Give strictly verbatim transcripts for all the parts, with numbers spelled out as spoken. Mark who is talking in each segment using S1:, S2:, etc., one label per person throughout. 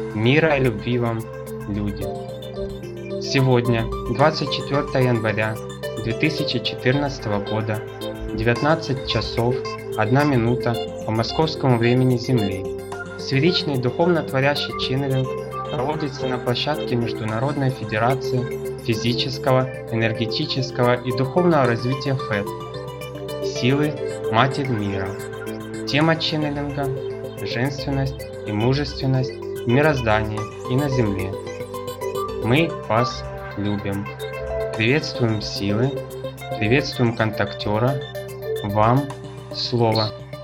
S1: Мира и любви вам, люди! Сегодня, двадцать четвёртое января две тысячи четырнадцатого года, девятнадцать часов одна минута по московскому времени Земли, сферичный духовно-творящий ченнелинг проводится на площадке Международной Федерации Физического, Энергетического и Духовного Развития ФЭД «Силы Матерь Мира». Тема ченнелинга – женственность и мужественность в мироздании и на Земле. Мы вас любим. Приветствуем силы, приветствуем контактера. Вам слово.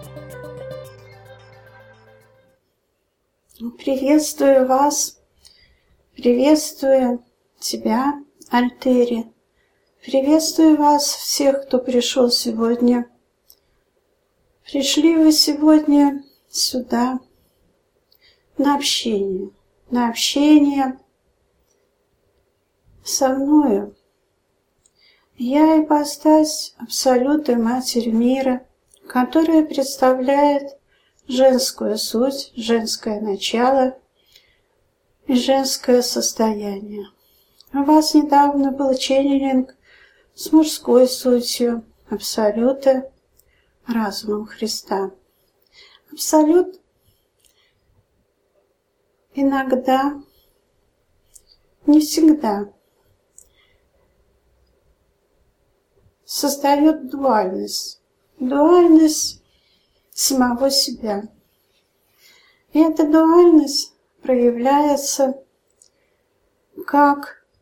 S2: Приветствую вас, приветствую тебя, Альтери. Приветствую вас, всех, кто пришел сегодня. Пришли вы сегодня сюда на общение, на общение со мною. Я ипостась Абсолюта Матерь Мира, которая представляет женскую суть, женское начало и женское состояние. У вас недавно был ченнелинг с мужской сутью Абсолюта, разумом Христа. Абсолют иногда, не всегда, создает дуальность, дуальность самого себя. И эта дуальность проявляется как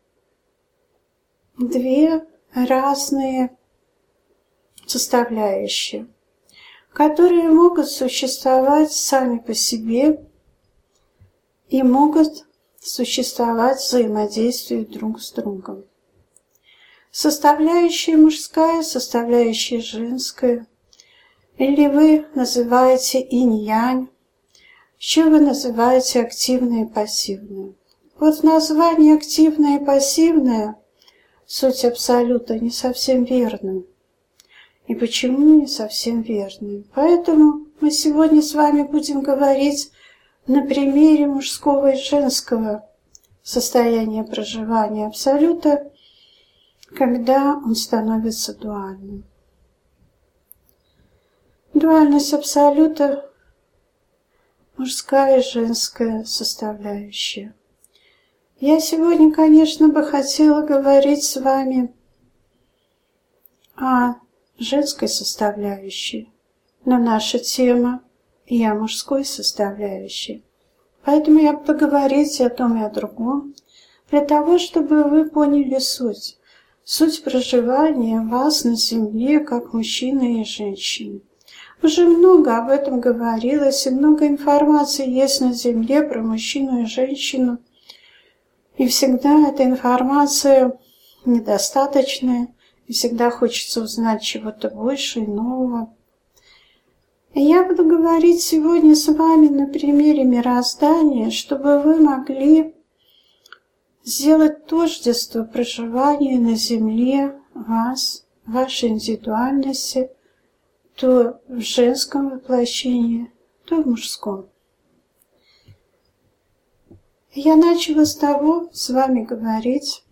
S2: две разные составляющие, которые могут существовать сами по себе и могут существовать в взаимодействии друг с другом. Составляющая мужская, составляющая женская, или вы называете инь-янь, еще вы называете активное и пассивное. Вот название активное и пассивное, суть Абсолюта, не совсем верно. И почему не совсем верно? Поэтому мы сегодня с вами будем говорить на примере мужского и женского состояния проживания Абсолюта, когда он становится дуальным. Дуальность Абсолюта – мужская и женская составляющая. Я сегодня, конечно, бы хотела говорить с вами о женской составляющей, но наша тема и о мужской составляющей. Поэтому я буду говорить и о том, и о другом, для того, чтобы вы поняли суть, суть проживания вас на Земле, как мужчины и женщины. Уже много об этом говорилось, и много информации есть на Земле про мужчину и женщину. И всегда эта информация недостаточная, и всегда хочется узнать чего-то больше и нового. И я буду говорить сегодня с вами на примере мироздания, чтобы вы могли сделать тождество проживания на Земле вас, вашей индивидуальности, то в женском воплощении, то в мужском. Я начала с того с вами говорить.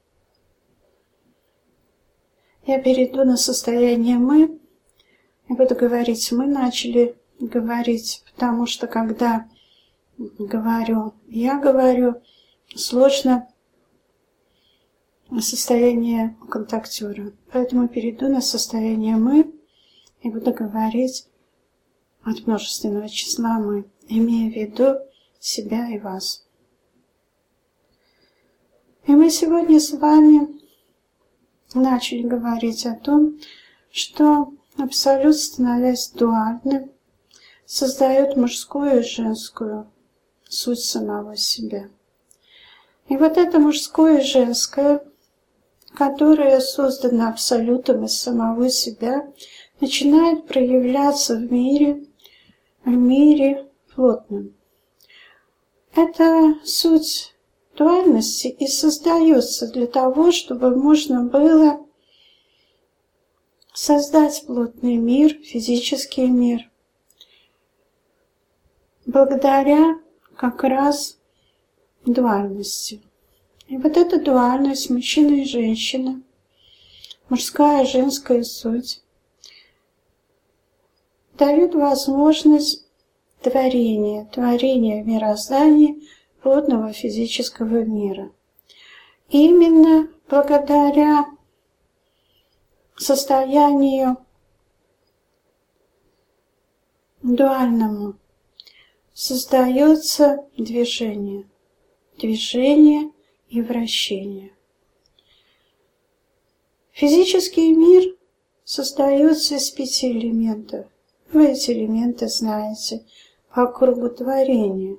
S2: Я перейду на состояние «мы». Я буду говорить «мы» начали говорить, потому что когда говорю, я говорю, сложно состояние контактера. Поэтому перейду на состояние «мы» и буду говорить от множественного числа «мы», имея в виду себя и вас. И мы сегодня с вами начали говорить о том, что Абсолют, становясь дуальным, создает мужскую и женскую суть самого себя. И вот это мужское и женское, которое создано Абсолютом из самого себя, начинает проявляться в мире, в мире плотном. Это суть дуальности и создается для того, чтобы можно было создать плотный мир, физический мир, благодаря как раз дуальности. И вот эта дуальность мужчина и женщина, мужская и женская суть, дают возможность творения, творения мироздания родного физического мира. Именно благодаря состоянию дуальному создается движение, движение и вращение. Физический мир создается из пяти элементов. Вы эти элементы знаете по кругу творения.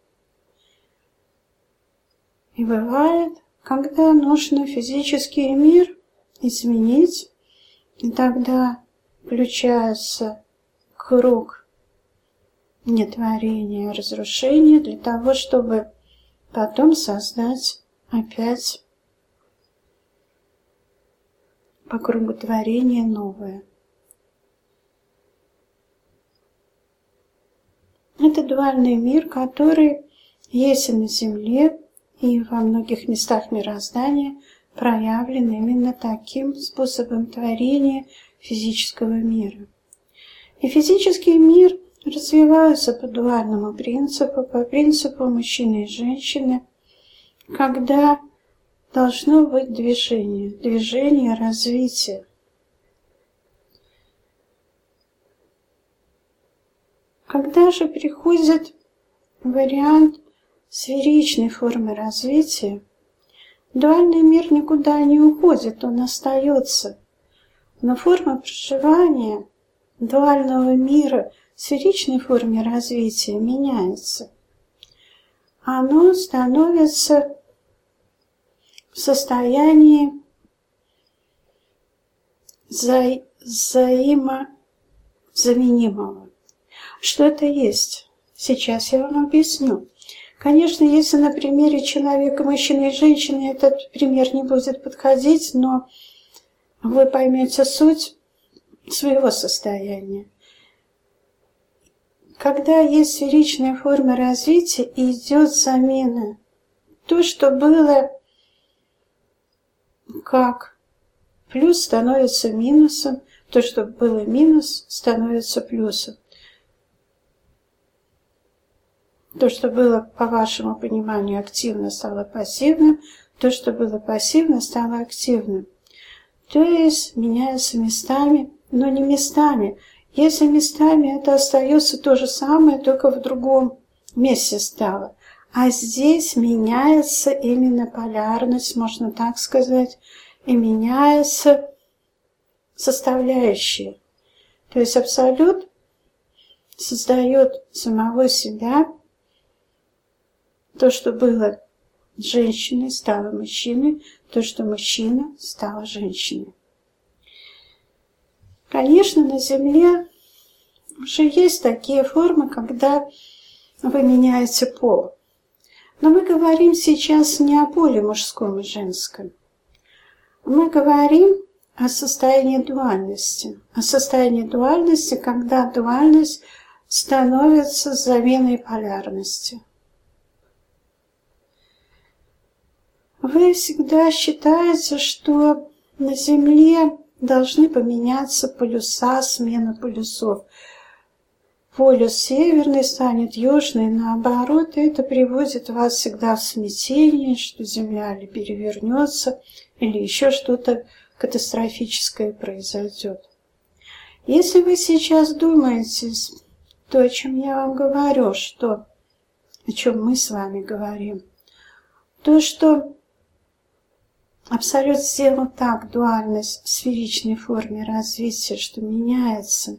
S2: И бывает, когда нужно физический мир изменить, и тогда включается круг нетворения, разрушения для того, чтобы потом создать опять по кругу творения новое. Это дуальный мир, который есть и на Земле, и во многих местах мироздания проявлен именно таким способом творения физического мира. И физический мир развивается по дуальному принципу, по принципу мужчины и женщины, когда должно быть движение, движение развития. Когда же приходит вариант сферичной формы развития, дуальный мир никуда не уходит, он остается. Но форма проживания дуального мира в сферичной форме развития меняется. Оно становится в состоянии вза- взаимозаменимого. Что это есть? Сейчас я вам объясню. Конечно, если на примере человека, мужчины и женщины этот пример не будет подходить, но вы поймете суть своего состояния. Когда есть сферичная форма развития, идет замена. То, что было как плюс, становится минусом, то, что было минус, становится плюсом. То, что было, по вашему пониманию, активно, стало пассивным, то, что было пассивно, стало активным. То есть меняются местами, но не местами. Если местами это остается то же самое, только в другом месте стало. А здесь меняется именно полярность, можно так сказать, и меняются составляющие. То есть абсолют создает самого себя. То, что было женщиной, стало мужчиной, то, что мужчина, стало женщиной. Конечно, на Земле уже есть такие формы, когда вы меняете пол. Но мы говорим сейчас не о поле мужском и женском. Мы говорим о состоянии дуальности. О состоянии дуальности, когда дуальность становится заменой полярности. Вы всегда считаете, что на Земле должны поменяться полюса, смена полюсов. Полюс северный станет южный, наоборот, это приводит вас всегда в смятение, что Земля или перевернется, или еще что-то катастрофическое произойдет. Если вы сейчас думаете то, о чем я вам говорю, что, о чем мы с вами говорим, то, что Абсолют сделал так дуальность в сферичной форме развития, что меняется,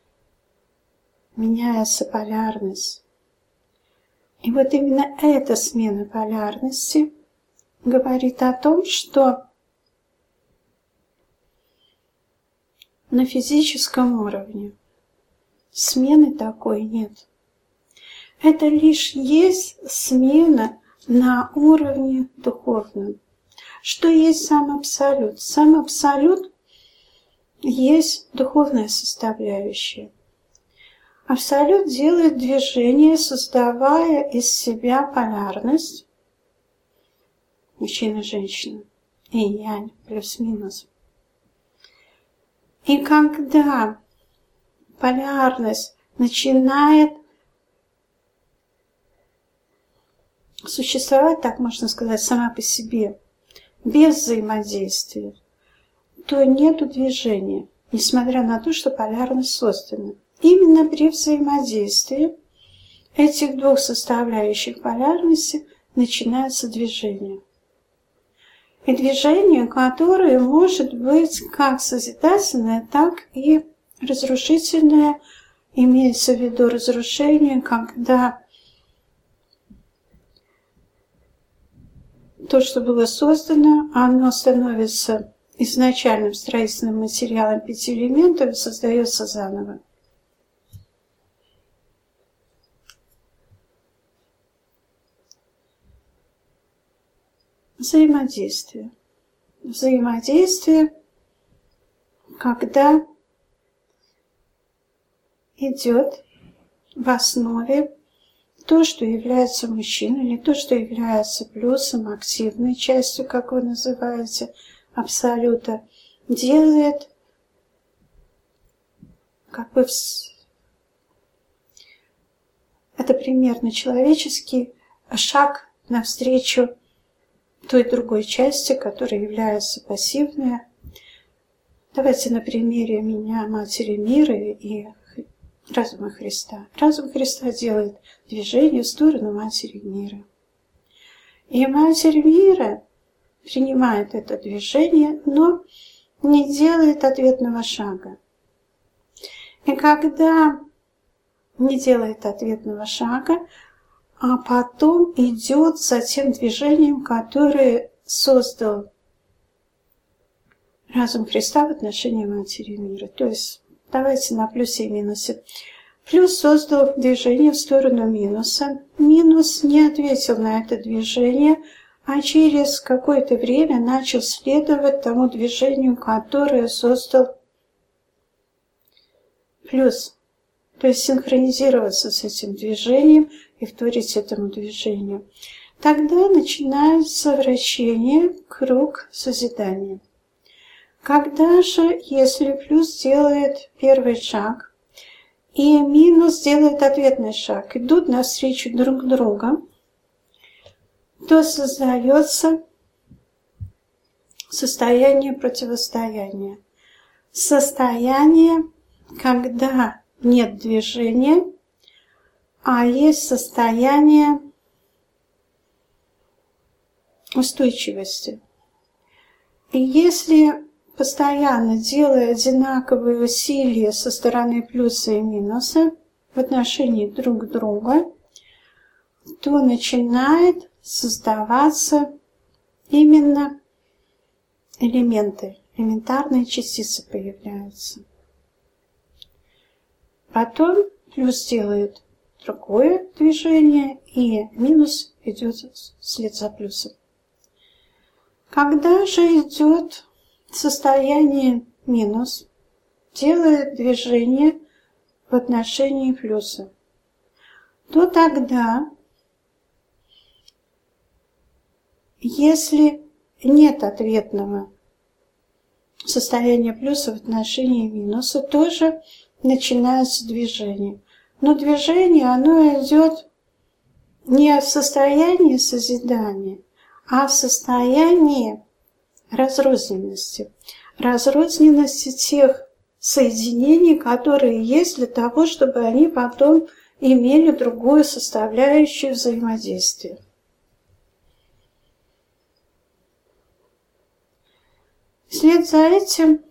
S2: меняется полярность. И вот именно эта смена полярности говорит о том, что на физическом уровне смены такой нет. Это лишь есть смена на уровне духовном. Что есть сам Абсолют? Сам Абсолют есть духовная составляющая. Абсолют делает движение, создавая из себя полярность, мужчина и женщина, инь-янь, плюс-минус. И когда полярность начинает существовать, так можно сказать, сама по себе, без взаимодействия, то нету движения, несмотря на то, что полярность создана. Именно при взаимодействии этих двух составляющих полярности начинается движение. И движение, которое может быть как созидательное, так и разрушительное, имеется в виду разрушение, когда то, что было создано, оно становится изначальным строительным материалом пяти элементов и создается заново. Взаимодействие. Взаимодействие, когда идет в основе то, что является мужчиной, или то, что является плюсом, активной частью, как вы называете, абсолюта, делает как бы вс... это примерно человеческий шаг навстречу той другой части, которая является пассивной. Давайте на примере меня, Матери Мира и разума Христа. Разум Христа делает движение в сторону Матери Мира. И Матерь Мира принимает это движение, но не делает ответного шага. И когда не делает ответного шага, а потом идет за тем движением, которое создал разум Христа в отношении Матери Мира. То есть давайте на плюсе и минусе. Плюс создал движение в сторону минуса. Минус не ответил на это движение, а через какое-то время начал следовать тому движению, которое создал плюс. То есть синхронизироваться с этим движением и вторить этому движению. Тогда начинается вращение, круг созидания. Когда же, если плюс делает первый шаг и минус делает ответный шаг, идут навстречу друг другу, то создается состояние противостояния. Состояние, когда нет движения, а есть состояние устойчивости. И если постоянно делая одинаковые усилия со стороны плюса и минуса в отношении друг друга, то начинает создаваться именно элементы, элементарные частицы появляются. Потом плюс делает другое движение, и минус идет вслед за плюсом. Когда же идет состояние минус, делает движение в отношении плюса, то тогда, если нет ответного состояния плюса в отношении минуса, тоже начинается движение. Но движение, оно идет не в состоянии созидания, а в состоянии разрозненности. Разрозненности тех соединений, которые есть для того, чтобы они потом имели другую составляющую взаимодействия. Вслед за этим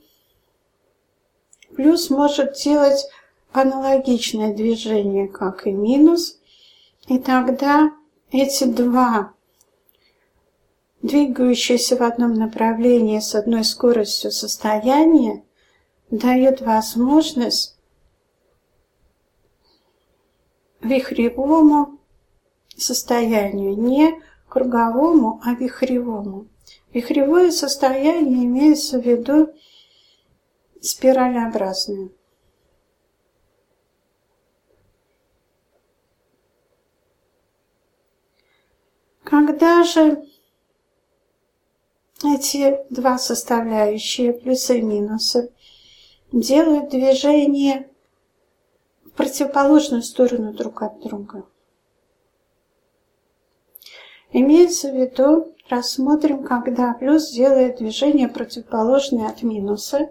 S2: плюс может делать аналогичное движение, как и минус, и тогда эти два двигающиеся в одном направлении с одной скоростью состояния дают возможность вихревому состоянию, не круговому, а вихревому. Вихревое состояние имеется в виду спиралеобразное. Когда же эти два составляющие, плюсы и минусы, делают движение в противоположную сторону друг от друга. Имеется в виду, рассмотрим, когда плюс делает движение противоположное от минуса.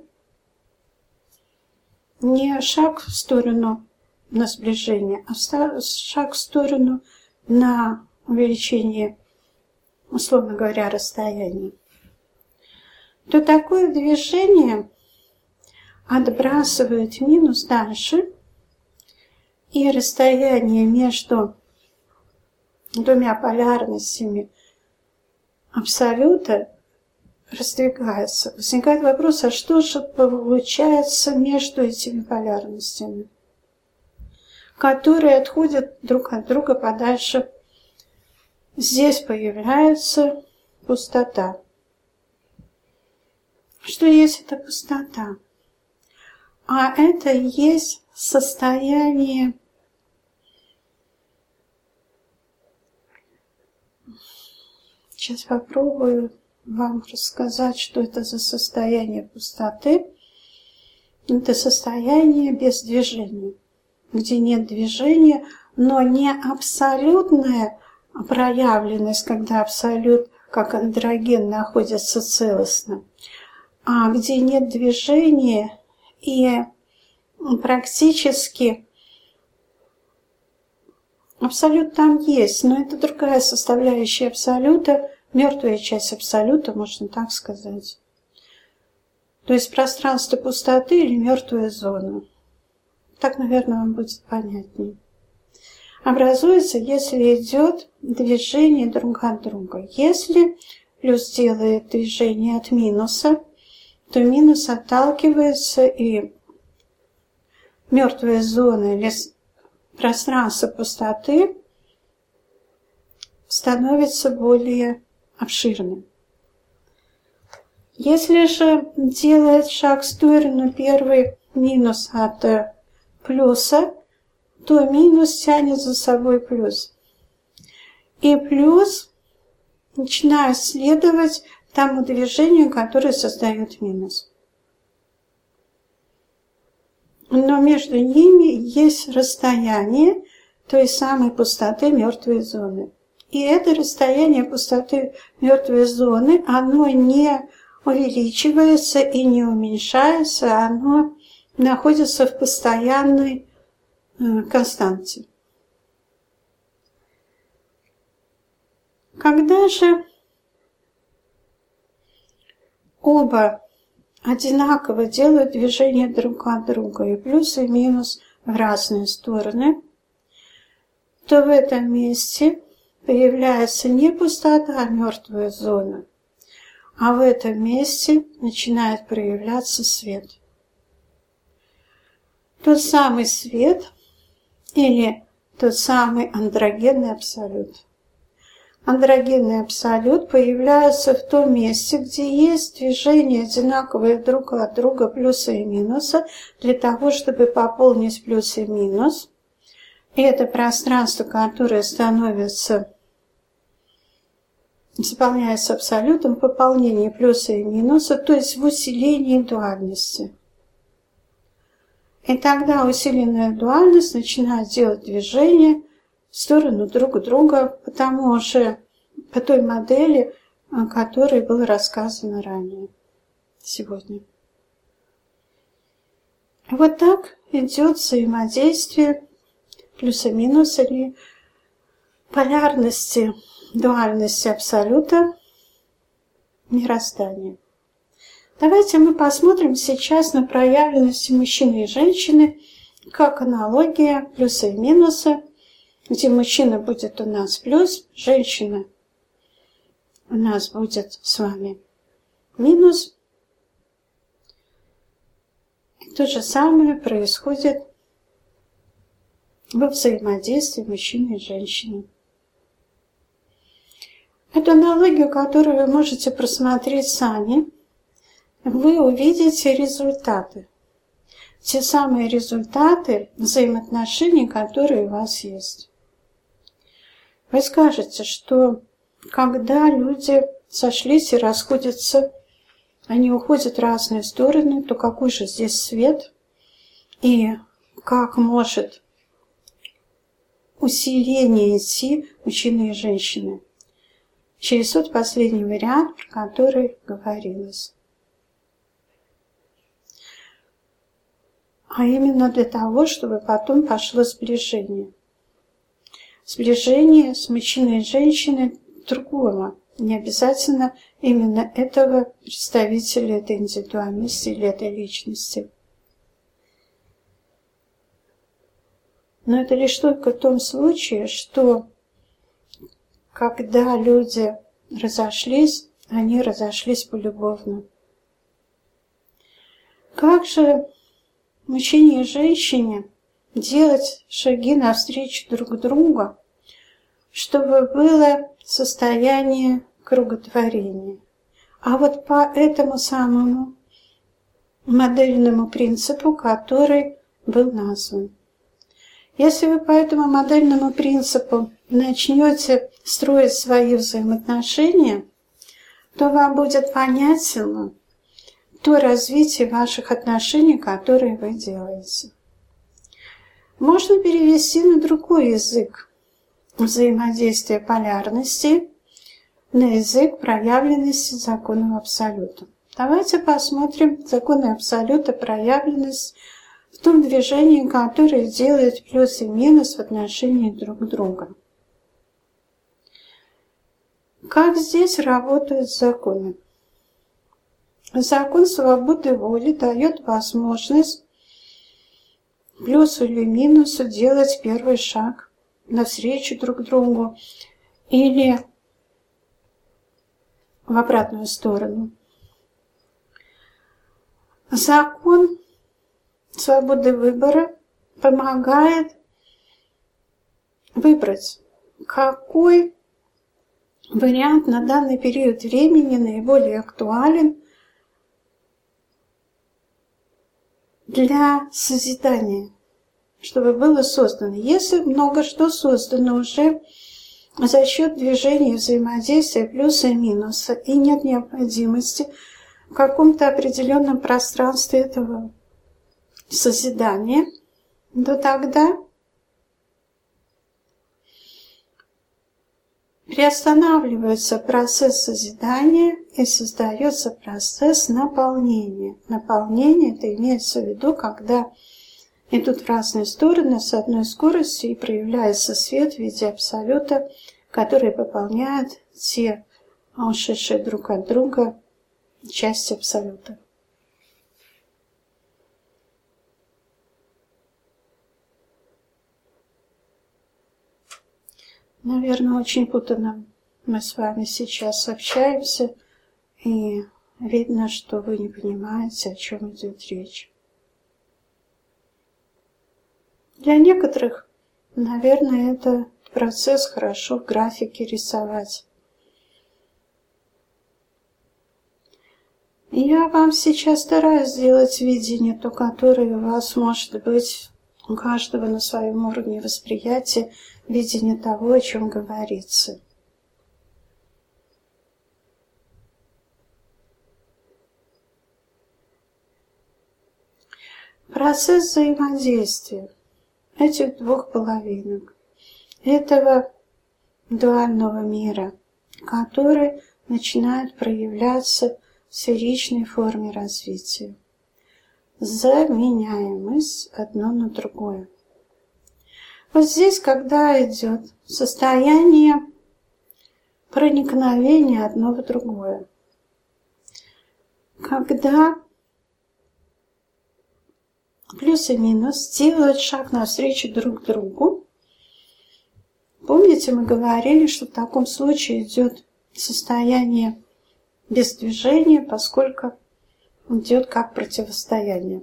S2: Не шаг в сторону на сближение, а шаг в сторону на увеличение, условно говоря, расстояния. То такое движение отбрасывает минус дальше, и расстояние между двумя полярностями абсолюта раздвигается. Возникает вопрос, а что же получается между этими полярностями, которые отходят друг от друга подальше? Здесь появляется пустота. Что есть эта пустота? А это и есть состояние Сейчас попробую вам рассказать, что это за состояние пустоты. Это состояние без движения, где нет движения, но не абсолютная проявленность, когда абсолют, как андроген, находится целостно, а где нет движения и практически абсолют там есть, но это другая составляющая абсолюта, мертвая часть абсолюта, можно так сказать. То есть пространство пустоты или мертвая зона. Так, наверное, вам будет понятнее. Образуется, если идет движение друг от друга. Если плюс делает движение от минуса, то минус отталкивается, и мертвая зона или пространство пустоты становится более обширным. Если же делает шаг в сторону первый минус от плюса, то минус тянет за собой плюс. И плюс начинает следовать тому движению, которое создает минус. Но между ними есть расстояние той самой пустоты мертвой зоны. И это расстояние пустоты мертвой зоны, оно не увеличивается и не уменьшается, оно находится в постоянной э, константе. Когда же оба одинаково делают движение друг от друга, и плюс и минус в разные стороны, то в этом месте появляется не пустота, а мертвая зона, а в этом месте начинает проявляться свет. Тот самый свет или тот самый андрогенный абсолют. Андрогенный абсолют появляется в том месте, где есть движение одинаковые друг от друга плюса и минуса, для того, чтобы пополнить плюс и минус. И это пространство, которое становится, заполняется абсолютом в пополнении плюса и минуса, то есть в усилении дуальности. И тогда усиленная дуальность начинает делать движение в сторону друг друга, потому что по той модели, о которой было рассказано ранее, сегодня. Вот так идет взаимодействие плюса-минуса или полярности, дуальности абсолюта мироздания. Давайте мы посмотрим сейчас на проявленности мужчины и женщины, как аналогия плюса и минуса, где мужчина будет у нас плюс, женщина у нас будет с вами минус. И то же самое происходит во взаимодействии мужчины и женщины. Эту аналогию, которую вы можете просмотреть сами, вы увидите результаты. Те самые результаты взаимоотношений, которые у вас есть. Вы скажете, что когда люди сошлись и расходятся, они уходят в разные стороны, то какой же здесь свет? И как может усиление идти мужчины и женщины? Через тот последний вариант, про который говорилось. А именно для того, чтобы потом пошло сближение. Сближение с мужчиной и женщиной другого. Не обязательно именно этого представителя этой индивидуальности или этой личности. Но это лишь только в том случае, что когда люди разошлись, они разошлись полюбовно. Как же мужчине и женщине делать шаги навстречу друг другу, чтобы было состояние круготворения? А вот по этому самому модельному принципу, который был назван. Если вы по этому модельному принципу начнете строить свои взаимоотношения, то вам будет понятно то развитие ваших отношений, которые вы делаете. Можно перевести на другой язык взаимодействие полярности, на язык проявленности законов абсолюта. Давайте посмотрим законы абсолюта, проявленность в том движении, которое делает плюс и минус в отношении друг друга. Как здесь работают законы? Закон свободы воли дает возможность плюсу или минусу делать первый шаг навстречу друг другу или в обратную сторону. Закон свободы выбора помогает выбрать, какой вариант на данный период времени наиболее актуален для созидания, чтобы было создано. Если много что создано уже за счет движения взаимодействия плюса и минуса, и нет необходимости в каком-то определенном пространстве этого созидания, то тогда приостанавливается процесс созидания и создается процесс наполнения. Наполнение это имеется в виду, когда идут в разные стороны с одной скоростью и проявляется свет в виде абсолюта, который пополняет те ушедшие друг от друга части абсолюта. Наверное, очень путанно мы с вами сейчас общаемся, и видно, что вы не понимаете, о чем идет речь. Для некоторых, наверное, этот процесс хорошо в графике рисовать. Я вам сейчас стараюсь сделать видение, то, которое у вас может быть у каждого на своем уровне восприятия, видение того, о чем говорится. Процесс взаимодействия этих двух половинок, этого дуального мира, который начинает проявляться в сферичной форме развития, заменяемость одно на другое. Вот здесь, когда идет состояние проникновения одно в другое, когда плюс и минус делают шаг навстречу друг другу. Помните, мы говорили, что в таком случае идет состояние без движения, поскольку идет как противостояние.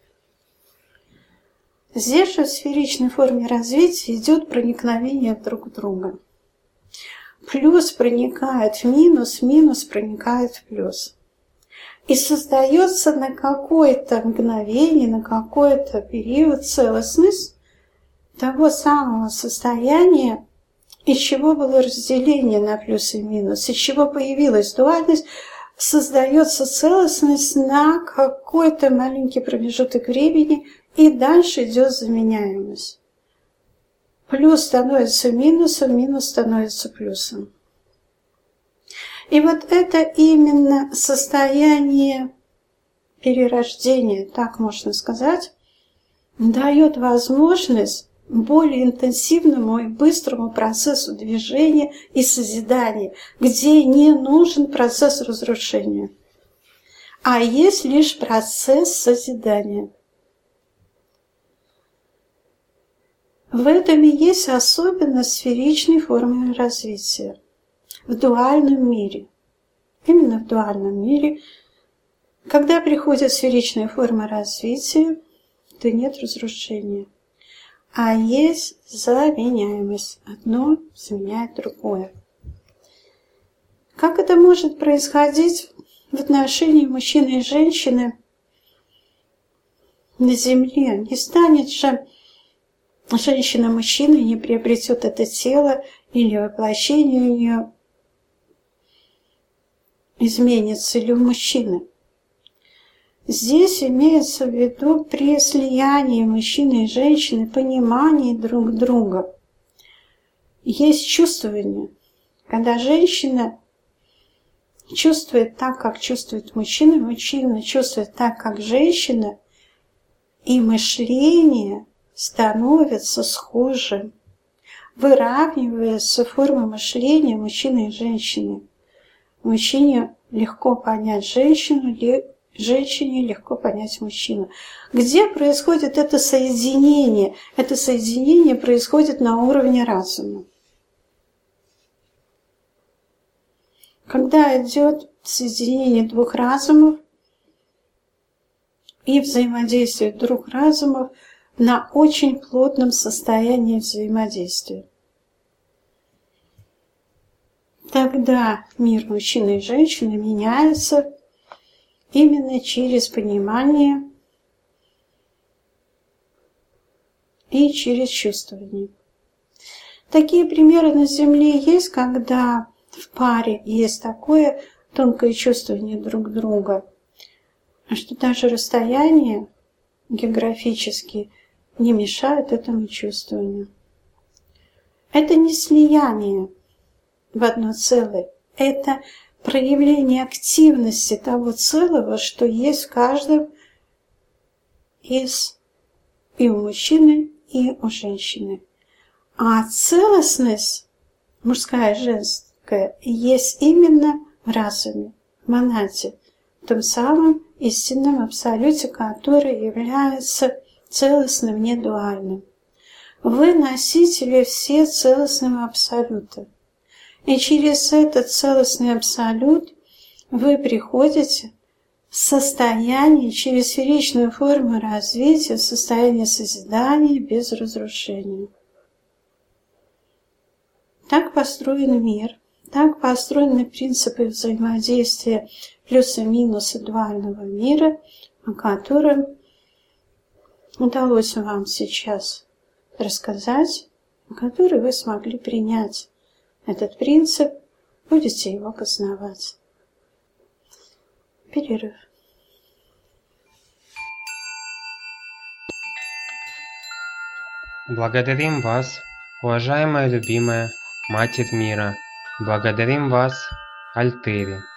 S2: Здесь же в сферичной форме развития идет проникновение друг в друга. Плюс проникает в минус, минус проникает в плюс. И создается на какое-то мгновение, на какой-то период целостность того самого состояния из чего было разделение на плюс и минус, из чего появилась дуальность, создается целостность на какой-то маленький промежуток времени, и дальше идет заменяемость. Плюс становится минусом, минус становится плюсом. И вот это именно состояние перерождения, так можно сказать, дает возможность более интенсивному и быстрому процессу движения и созидания, где не нужен процесс разрушения, а есть лишь процесс созидания. В этом и есть особенность сферичной формы развития в дуальном мире. Именно в дуальном мире, когда приходит сферичная форма развития, то нет разрушения, а есть заменяемость. Одно заменяет другое. Как это может происходить в отношении мужчины и женщины на Земле? Не станет же женщина мужчиной, не приобретет это тело, или воплощение у нее изменится, или у мужчины. Здесь имеется в виду при слиянии мужчины и женщины, понимании друг друга. Есть чувствование, когда женщина чувствует так, как чувствует мужчина, мужчина чувствует так, как женщина, и мышление становится схожим, выравнивается форма мышления мужчины и женщины. Мужчине легко понять женщину, женщине легко понять мужчину. Где происходит это соединение? Это соединение происходит на уровне разума. Когда идет соединение двух разумов и взаимодействие двух разумов на очень плотном состоянии взаимодействия, тогда мир мужчины и женщины меняется именно через понимание и через чувствование. Такие примеры на Земле есть, когда в паре есть такое тонкое чувствование друг друга, что даже расстояние географически не мешает этому чувствованию. Это не слияние в одно целое, это проявление активности того целого, что есть в каждом из и у мужчины, и у женщины. А целостность, мужская и женская, есть именно в разуме, в монаде, в том самом истинном абсолюте, который является целостным, недуальным. Вы носители все целостного абсолюта. И через этот целостный абсолют вы приходите в состояние, через сферичную форму развития, в состояние созидания без разрушения. Так построен мир, так построены принципы взаимодействия плюса-минуса дуального мира, о котором удалось вам сейчас рассказать, который вы смогли принять. Этот принцип, будете его познавать. Перерыв.
S1: Благодарим вас, уважаемая любимая Матерь Мира. Благодарим вас, Альтери.